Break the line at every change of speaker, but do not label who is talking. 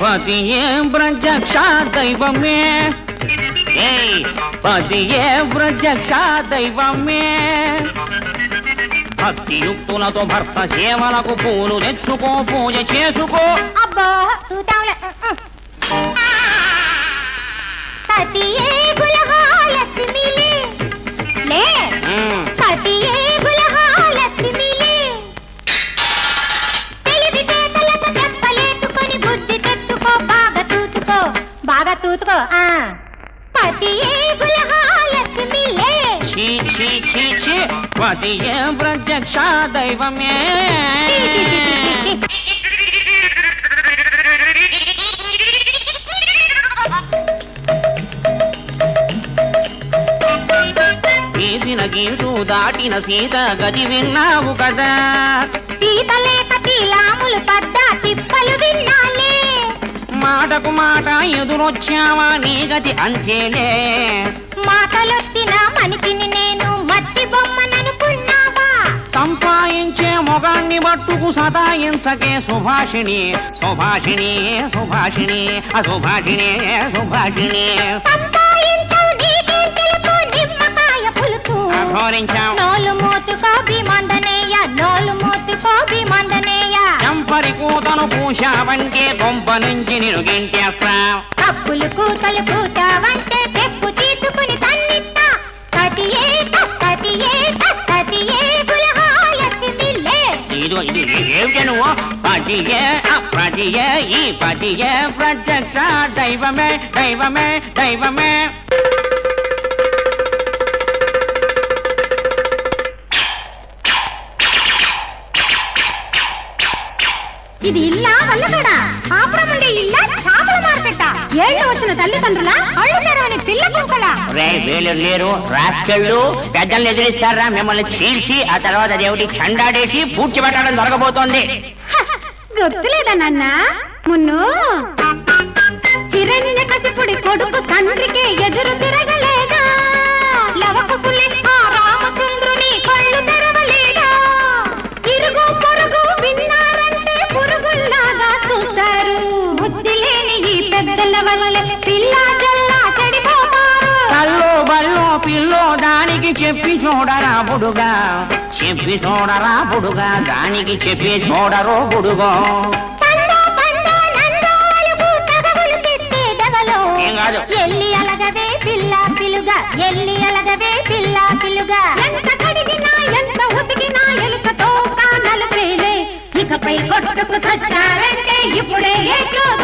పతియే ప్రత్యక్ష దైవమే పతియే ప్రత్యక్ష దైవమే భక్తియుక్తులతో భర్త సేవలకు పూలు తెచ్చుకో పూజ చేసుకో
అబ్బా పతియే గులహాలక్ష్మిలే లే పతియే గులహాలక్ష్మిలే తెలివితే తలక చెప్పలేటుకొని బుద్ధి తెచ్చుకో బాగా తూతుకో పతియే గులహాలక్ష్మిలే
ఛీ ఛీ ఛీ ఛీ పతియే ప్రత్యక్ష దైవమే తీసిన గీటు దాటిన సీత గది విన్నావు కదా
సీత లేక తీలాములు పడ్డ తిప్పలు విన్నాలే
మాటకు మాట ఎదురొచ్చావా నీ గది అంతేలే
మాటలొత్తిన మనిషిని నేను మట్టి బొమ్మననుకున్నావా
సంపాదించే మొగాన్ని మట్టుకు సదాయించకే సుభాషిణి సుభాషిణి సుభాషిణి అసుభాషిణి సుభాషిణి
నోలు మోతుకో భీమందనేయ నోలు మోతుకో భీమందనేయ
చంపరి కూతను పూశావంటే కొంప నుంచి నేను గెంటేస్తా
కప్పులు కూతలు కూతావంటే చెప్పు తీసుకుని తన్నిస్తా కతియే గులహాలక్ష్మిలే
ఇది ఏమిటి నువ్వు పతియే ఈ పతియే ప్రత్యక్ష దైవమే దైవమే దైవమే
ఇది ఇల్లా వల్లకడా ఆపురముండే ఇల్లా చేపల మార్కెట్టా ఏళ్ళు వచ్చిన తల్లిదండ్రుల అళ్ళు తెరవని పిల్ల కుక్కల
వీళ్ళు లేరు రాస్కెళ్ళు పెద్దల్ని ఎదిరిస్తారా మిమ్మల్ని చీల్చి ఆ తర్వాత దేవుడి చండాడేసి పూడ్చి పెట్టడం దొరకబోతోంది
గుర్తులేదా నాన్న మున్ను హిరణ్యకశిపుడి కొడుకు తండ్రికి ఎదురు తిరగలేదా లవకుశులే ఆ రామచంద్రుని కళ్ళు తెరవలేదా ఇరుగు పొరుగు విన్నారంటే పురుగుల్లాగా చూస్తారు బుద్ధి లేని ఈ పెద్దల వల్ల పిల్ల జల్లా చెడిపోతారు
కల్లో బల్లో పిల్లో దానికి చెప్పి చూడరా బుడుగా చెప్పి చూడరా బుడుగా దానికి చెప్పి చూడరో బుడుగో
ఎల్లి అలగవే పిల్ల పిలుగా ఎల్లి అలగవే పిల్ల పిలుగా ఎంత కడిగినా ఎంత ఉతికినా ఎలుకతో కానలు పేలే ఇకపై కొట్టుకు చచ్చారంటే ఇప్పుడే ఎట్లో